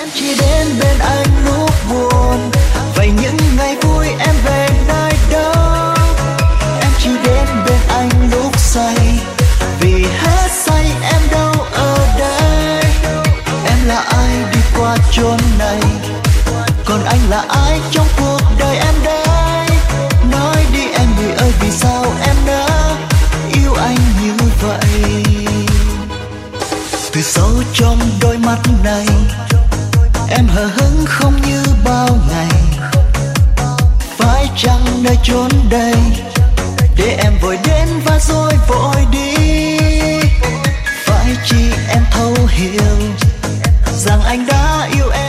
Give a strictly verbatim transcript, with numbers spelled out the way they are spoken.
chỉ đến bên anh lúc buồn, vậy những ngày vui em về nơi đâu? Em chỉ đến bên anh lúc say, vì hết say em đâu ở đây. Em là ai đi qua chốn này, còn anh là ai trong cuộc đời em đây? Nói đi em người ơi, vì sao em đã yêu anh như vậy? Từ sâu trong đôi mắt này, em hờ hững không như bao ngày. Phải chăng nơi chốn đây để em vội đến và rồi vội đi? Phải chi em thấu hiểu rằng anh đã yêu em